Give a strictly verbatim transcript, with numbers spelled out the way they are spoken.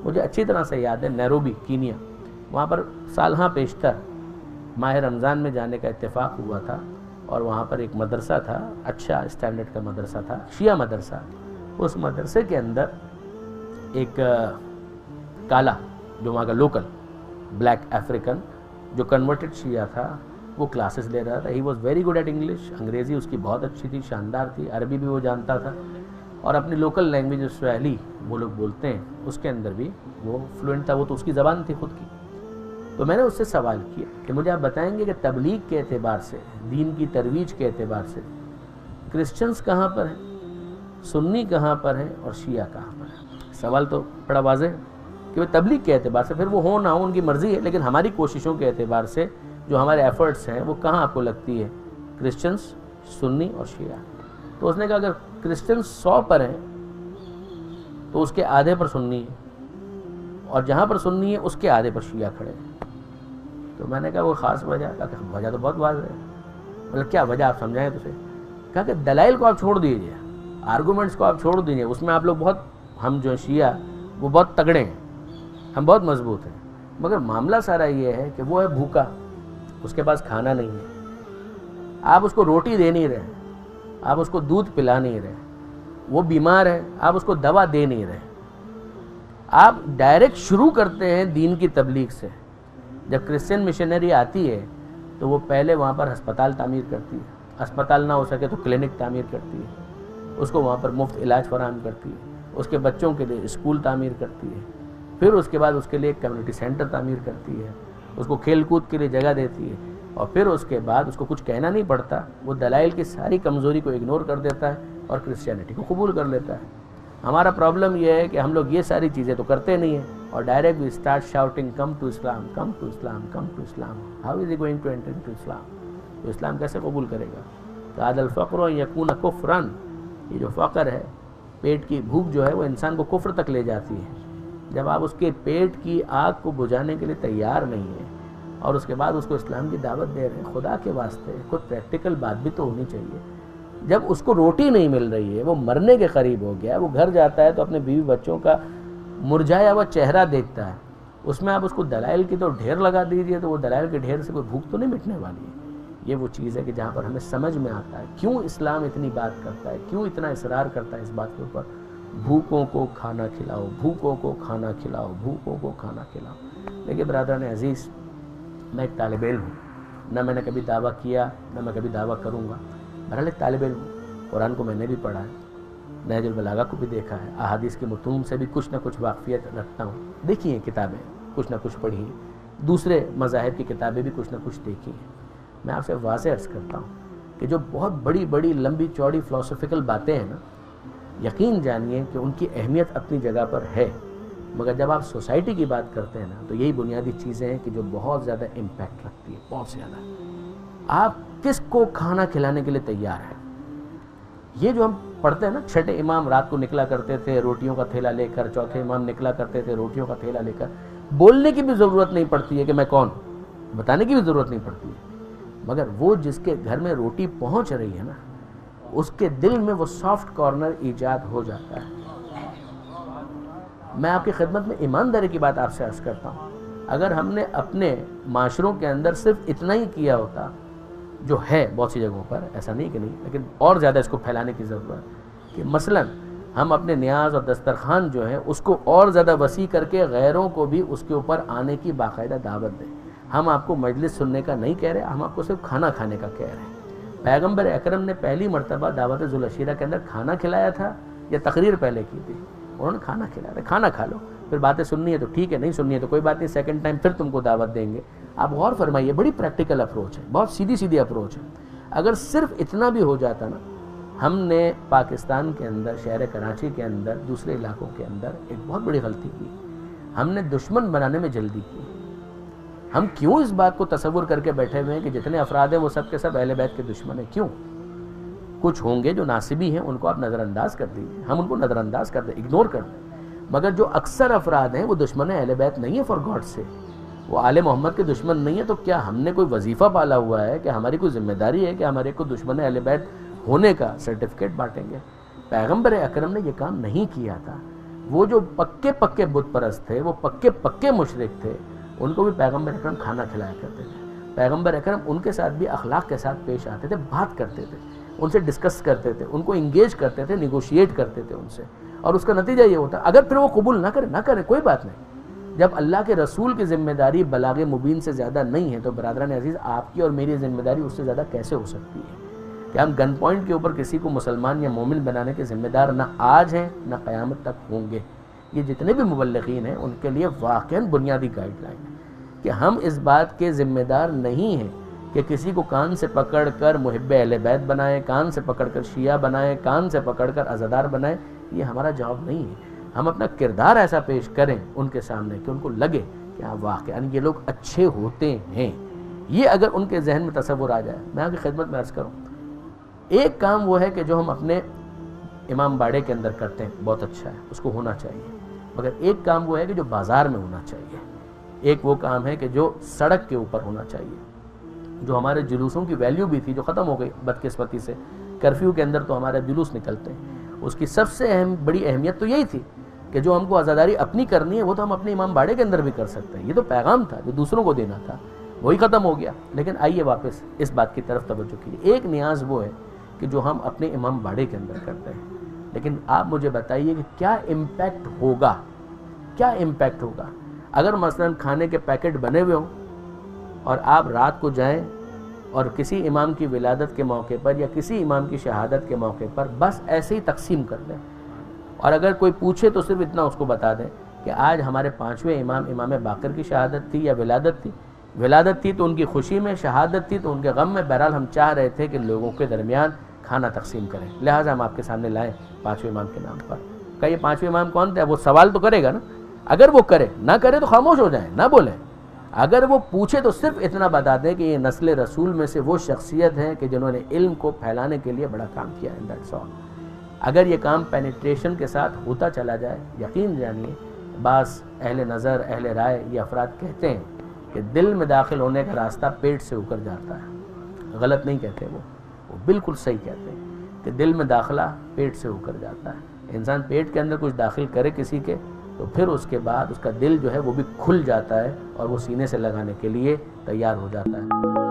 مجھے اچھی طرح سے یاد ہے نیروبی کینیا، وہاں پر سالہا پیشتر ماہ رمضان میں جانے کا اتفاق ہوا تھا، اور وہاں پر ایک مدرسہ تھا، اچھا اسٹینڈرڈ کا مدرسہ تھا، شیعہ مدرسہ۔ اس مدرسے کے اندر ایک کالا جو وہاں کا لوکل بلیک افریقن جو کنورٹڈ شیعہ تھا وہ کلاسز لے رہا تھا۔ He was very good at English, انگریزی اس کی بہت اچھی تھی، شاندار تھی، عربی بھی وہ جانتا تھا، اور اپنی لوکل لینگویج جو سواحلی وہ لوگ بولتے ہیں اس کے اندر بھی وہ فلوئنٹ تھا، وہ تو اس کی زبان تھی خود کی۔ تو میں نے اس سے سوال کیا کہ مجھے آپ بتائیں گے کہ تبلیغ کے اعتبار سے، دین کی ترویج کے اعتبار سے کرسچنز کہاں پر ہیں، سنی کہاں پر ہیں، اور شیعہ کہاں پر ہیں؟ سوال تو بڑا واضح ہے کہ وہ تبلیغ کے اعتبار سے، پھر وہ ہو نہ ہو ان کی مرضی ہے، لیکن ہماری کوششوں کے اعتبار سے جو ہمارے ایفرٹس ہیں وہ کہاں آپ کو لگتی ہے؟ کرسچنز، سنی اور شیعہ۔ تو اس نے کہا اگر کرسچنز سو پر ہیں تو اس کے آدھے پر سنی ہے، اور جہاں پر سنی ہے اس کے آدھے پر شیعہ کھڑے ہیں۔ تو میں نے کہا وہ خاص وجہ، کہا کہ وجہ تو بہت واضح ہے۔ مطلب کیا وجہ، آپ سمجھائیں تو صحیح۔ کہا کہ دلائل کو آپ چھوڑ دیجئے، آرگومنٹس کو آپ چھوڑ دیجئے، اس میں آپ لوگ بہت، ہم جو شیعہ وہ بہت تگڑے ہیں، ہم بہت مضبوط ہیں، مگر معاملہ سارا یہ ہے کہ وہ ہے بھوکا، اس کے پاس کھانا نہیں ہے، آپ اس کو روٹی دے نہیں رہے، آپ اس کو دودھ پلا نہیں رہے، وہ بیمار ہے، آپ اس کو دوا دے نہیں رہے۔ آپ ڈائریکٹ شروع کرتے ہیں دین کی تبلیغ سے۔ جب کرسچن مشنری آتی ہے تو وہ پہلے وہاں پر ہسپتال تعمیر کرتی ہے، ہسپتال نہ ہو سکے تو کلینک تعمیر کرتی ہے، اس کو وہاں پر مفت علاج فراہم کرتی ہے، اس کے بچوں کے لیے اسکول تعمیر کرتی ہے، پھر اس کے بعد اس کے لیے ایک کمیونٹی سینٹر تعمیر کرتی ہے، اس کو کھیل کود کے لیے جگہ دیتی ہے، اور پھر اس کے بعد اس کو کچھ کہنا نہیں پڑتا، وہ دلائل کی ساری کمزوری کو اگنور کر دیتا ہے اور کرسچینٹی کو قبول کر لیتا ہے۔ ہمارا پرابلم یہ ہے کہ ہم لوگ یہ ساری چیزیں تو کرتے نہیں ہیں، اور direct we start shouting come to Islam, come to Islam, come to Islam. How is he going to enter into Islam? تو اسلام کیسے قبول کرے گا؟ کاد الفقر یکون کفرا، یہ جو فقر ہے، پیٹ کی بھوک جو ہے وہ انسان کو کفر تک لے جاتی ہے۔ جب آپ اس کے پیٹ کی آگ کو بجھانے کے لیے تیار نہیں ہیں اور اس کے بعد اس کو اسلام کی دعوت دے رہے ہیں، خدا کے واسطے کوئی پریکٹیکل بات بھی تو ہونی چاہیے۔ جب اس کو روٹی نہیں مل رہی ہے، وہ مرنے کے قریب ہو گیا ہے، وہ گھر جاتا ہے تو اپنے بیوی بچوں کا مرجھایا ہوا چہرہ دیکھتا ہے، اس میں آپ اس کو دلائل کی تو ڈھیر لگا دیجئے تو وہ دلائل کے ڈھیر سے کوئی بھوک تو نہیں مٹنے والی ہے۔ یہ وہ چیز ہے کہ جہاں پر ہمیں سمجھ میں آتا ہے کیوں اسلام اتنی بات کرتا ہے، کیوں اتنا اصرار کرتا ہے اس بات کے اوپر، بھوکوں کو کھانا کھلاؤ، بھوکوں کو کھانا کھلاؤ، بھوکوں کو کھانا کھلاؤ۔ لیکن برادران عزیز، میں ایک طالب علم ہوں، نہ میں نے کبھی دعویٰ کیا، نہ میں کبھی دعویٰ کروں گا، بہرحال ایک طالب علم ہوں، قرآن کو میں نے بھی پڑھا ہے، نہج البلاغہ کو بھی دیکھا ہے، احادیث کے متون سے بھی کچھ نہ کچھ واقفیت رکھتا ہوں، دیکھی ہیں کتابیں، کچھ نہ کچھ پڑھی ہیں، دوسرے مذاہب کی کتابیں بھی کچھ نہ کچھ دیکھی ہیں۔ میں آپ سے واضح عرض کرتا ہوں کہ جو بہت بڑی بڑی لمبی چوڑی فلسفیکل باتیں ہیں نا، یقین جانیے کہ ان کی اہمیت اپنی جگہ پر ہے، مگر جب آپ سوسائٹی کی بات کرتے ہیں نا تو یہی بنیادی چیزیں ہیں کہ جو بہت زیادہ امپیکٹ رکھتی ہے، بہت زیادہ۔ آپ کس کو کھانا کھلانے کے لیے تیار ہیں؟ یہ جو ہم پڑھتے ہیں نا، چھٹے امام رات کو نکلا کرتے تھے روٹیوں کا تھیلا لے کر، چوتھے امام نکلا کرتے تھے روٹیوں کا تھیلا لے کر، بولنے کی بھی ضرورت نہیں پڑتی ہے کہ میں کون، بتانے کی بھی ضرورت نہیں پڑتی ہے، مگر وہ جس کے گھر میں روٹی پہنچ رہی ہے نا، اس کے دل میں وہ سافٹ کارنر ایجاد ہو جاتا ہے۔ میں آپ کی خدمت میں ایمانداری کی بات آپ سے عرض کرتا ہوں، اگر ہم نے اپنے معاشروں کے اندر صرف اتنا ہی کیا ہوتا جو ہے بہت سی جگہوں پر، ایسا نہیں کہ نہیں، لیکن اور زیادہ اس کو پھیلانے کی ضرورت ہے کہ مثلا ہم اپنے نیاز اور دسترخوان جو ہے اس کو اور زیادہ وسیع کر کے غیروں کو بھی اس کے اوپر آنے کی باقاعدہ دعوت دیں۔ ہم آپ کو مجلس سننے کا نہیں کہہ رہے، ہم آپ کو صرف کھانا کھانے کا کہہ رہے ہیں۔ پیغمبر اکرم نے پہلی مرتبہ دعوت ذوالعشیرہ کے اندر کھانا کھلایا تھا یا تقریر پہلے کی تھی؟ انہوں نے کھانا کھلایا تھا، کھانا کھا لو، پھر باتیں سننی ہے تو ٹھیک ہے، نہیں سننی ہے تو کوئی بات نہیں، سیکنڈ ٹائم پھر تم کو دعوت دیں گے۔ آپ غور فرمائیے، بڑی پریکٹیکل اپروچ ہے، بہت سیدھی سیدھی اپروچ ہے۔ اگر صرف اتنا بھی ہو جاتا نا، ہم نے پاکستان کے اندر، شہر کراچی کے اندر، دوسرے علاقوں کے اندر ایک بہت بڑی غلطی کی، ہم نے دشمن بنانے میں جلدی کی۔ ہم کیوں اس بات کو تصور کر کے بیٹھے ہوئے ہیں کہ جتنے افراد ہیں وہ سب کے سب اہل بیت کے دشمن ہیں؟ کیوں؟ کچھ ہوں گے جو ناصبی ہیں، ان کو آپ نظر انداز کر دیجیے، ہم ان کو نظر انداز کر دیں، اگنور کر دیں، مگر جو اکثر افراد ہیں وہ دشمن اہل بیت نہیں ہیں، فار گاڈ سے، وہ آل محمد کے دشمن نہیں ہیں۔ تو کیا ہم نے کوئی وظیفہ پالا ہوا ہے کہ ہماری کوئی ذمہ داری ہے کہ ہمارے کو دشمن اہل بیت ہونے کا سرٹیفکیٹ بانٹیں گے؟ پیغمبر اکرم نے یہ کام نہیں کیا تھا۔ وہ جو پکے پکے بت پرست تھے، وہ پکے پکے مشرک تھے، ان کو بھی پیغمبر اکرم کھانا کھلایا کرتے تھے۔ پیغمبر اکرم ان کے ساتھ بھی اخلاق کے ساتھ پیش آتے تھے، بات کرتے تھے، ان سے ڈسکس کرتے تھے، ان کو انگیج کرتے تھے، نیگوشیٹ کرتے تھے ان سے، اور اس کا نتیجہ یہ ہوتا اگر پھر وہ قبول نہ کرے نہ کرے کوئی بات نہیں۔ جب اللہ کے رسول کی ذمہ داری بلاغ مبین سے زیادہ نہیں ہے تو برادران عزیز آپ کی اور میری ذمہ داری اس سے زیادہ کیسے ہو سکتی ہے کہ ہم گن پوائنٹ کے اوپر کسی کو مسلمان یا مومن بنانے کے ذمہ دار نہ آج ہیں نہ قیامت تک ہوں گے۔ یہ جتنے بھی مبلغین ہیں ان کے لیے واقعاً بنیادی گائیڈ لائن ہے کہ ہم اس بات کے ذمہ دار نہیں ہیں کہ کسی کو کان سے پکڑ کر محب اہل بیت بنائیں، کان سے پکڑ کر شیعہ بنائیں، کان سے پکڑ کر عزادار بنائیں۔ یہ ہمارا جواب نہیں ہے۔ ہم اپنا کردار ایسا پیش کریں ان کے سامنے کہ ان کو لگے کہ ہاں واقعاً یہ لوگ اچھے ہوتے ہیں۔ یہ اگر ان کے ذہن میں تصور آ جائے، میں آپ کی خدمت میں عرض کروں، ایک کام وہ ہے کہ جو ہم اپنے امام باڑے کے اندر کرتے ہیں بہت اچھا ہے، اس کو ہونا چاہیے، مگر ایک کام وہ ہے کہ جو بازار میں ہونا چاہیے، ایک وہ کام ہے کہ جو سڑک کے اوپر ہونا چاہیے۔ جو ہمارے جلوسوں کی ویلیو بھی تھی جو ختم ہو گئی بدقسمتی سے، کرفیو کے اندر تو ہمارے جلوس نکلتے ہیں، اس کی سب سے اہم بڑی اہمیت تو یہی تھی کہ جو ہم کو عزاداری اپنی کرنی ہے وہ تو ہم اپنے امام باڑے کے اندر بھی کر سکتے ہیں۔ یہ تو پیغام تھا جو دوسروں کو دینا تھا، وہی ختم ہو گیا۔ لیکن آئیے واپس اس بات کی طرف توجہ کیجیے، ایک نیاز وہ ہے کہ جو ہم اپنے امام باڑے کے اندر کرتے ہیں، لیکن آپ مجھے بتائیے کہ کیا امپیکٹ ہوگا، کیا امپیکٹ ہوگا اگر مثلاً کھانے کے پیکٹ بنے ہوئے ہوں اور آپ رات کو جائیں اور کسی امام کی ولادت کے موقع پر یا کسی امام کی شہادت کے موقع پر بس ایسے ہی تقسیم کر دیں، اور اگر کوئی پوچھے تو صرف اتنا اس کو بتا دیں کہ آج ہمارے پانچویں امام امام باقر کی شہادت تھی یا ولادت تھی، ولادت تھی تو ان کی خوشی میں، شہادت تھی تو ان کے غم میں، بہرحال ہم چاہ رہے تھے کہ لوگوں کے درمیان کھانا تقسیم کریں، لہٰذا ہم آپ کے سامنے لائیں پانچویں امام کے نام پر۔ کہ یہ پانچویں امام کون تھے؟ وہ سوال تو کرے گا نا، اگر وہ کرے، نہ کرے تو خاموش ہو جائیں، نہ بولیں۔ اگر وہ پوچھے تو صرف اتنا بتا دیں کہ یہ نسل رسول میں سے وہ شخصیت ہیں کہ جنہوں نے علم کو پھیلانے کے لیے بڑا کام کیا ہے، دیٹس آل۔ اگر یہ کام پینیٹریشن کے ساتھ ہوتا چلا جائے، یقین جانیے بعض اہل نظر، اہل رائے، یہ افراد کہتے ہیں کہ دل میں داخل ہونے کا راستہ پیٹ سے اوپر جاتا ہے۔ غلط نہیں کہتے، وہ وہ بالکل صحیح کہتے ہیں کہ دل میں داخلہ پیٹ سے اوپر جاتا ہے۔ انسان پیٹ کے اندر کچھ داخل کرے کسی کے تو پھر اس کے بعد اس کا دل جو ہے وہ بھی کھل جاتا ہے اور وہ سینے سے لگانے کے لیے تیار ہو جاتا ہے۔